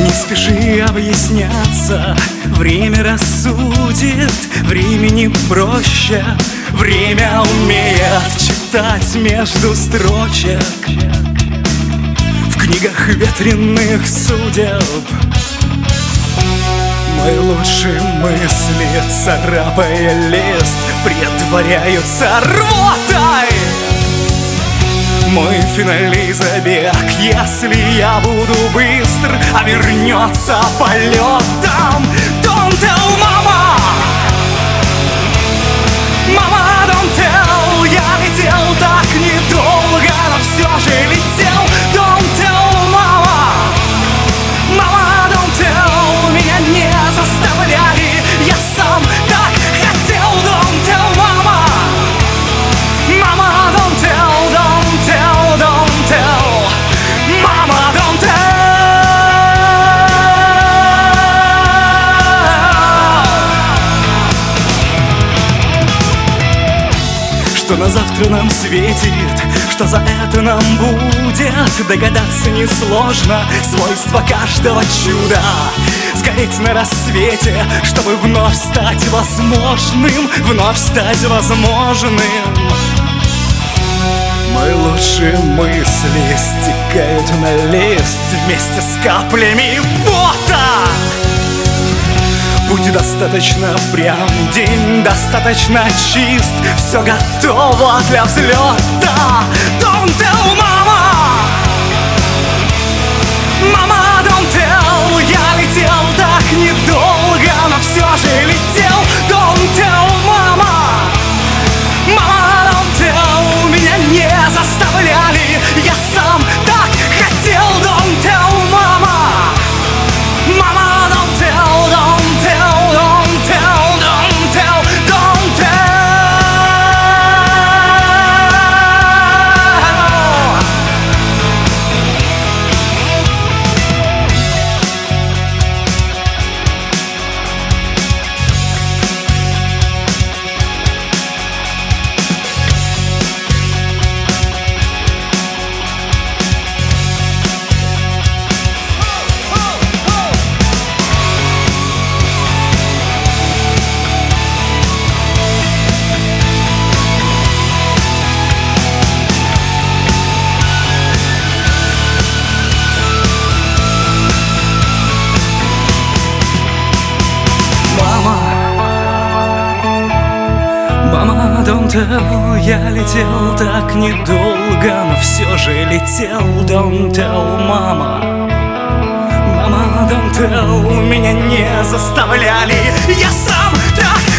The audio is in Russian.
Не спеши объясняться, время рассудит, времени проще. Время умеет читать между строчек в книгах ветреных судеб. Мои лучшие мысли, царапая лист, предваряются рвотой. Мой финальный забег, если я буду быстр, обернется полетом. Don't tell mama, mama, don't tell. Я летел так недолго, но все же летел. Don't tell mama, mama, don't tell. Меня не заставляли, я сам так хотел. Don't tell mama, mama, don't tell, don't tell, don't tell, mama, don't tell. Что на завтра нам светит, что за это нам будет, догадаться несложно. Свойства каждого чуда — сгореть на рассвете, чтобы вновь стать возможным, вновь стать возможным. Мои лучшие мысли стекают на лист вместе с каплями пота. Путь достаточно прям, день достаточно чист, все готово для взлета. Don't tell mama, mama, don't tell. Я летел так недолго, но все же летел. Don't tell mama, mama, don't tell. Меня не заставляли, я сам так хотел. Don't tell mama, mama, don't tell, don't tell, don't tell, don't tell, don't tell. Мама, don't tell, я летел так недолго, но все же летел. Don't tell, мама, мама, don't tell. Меня не заставляли, я сам так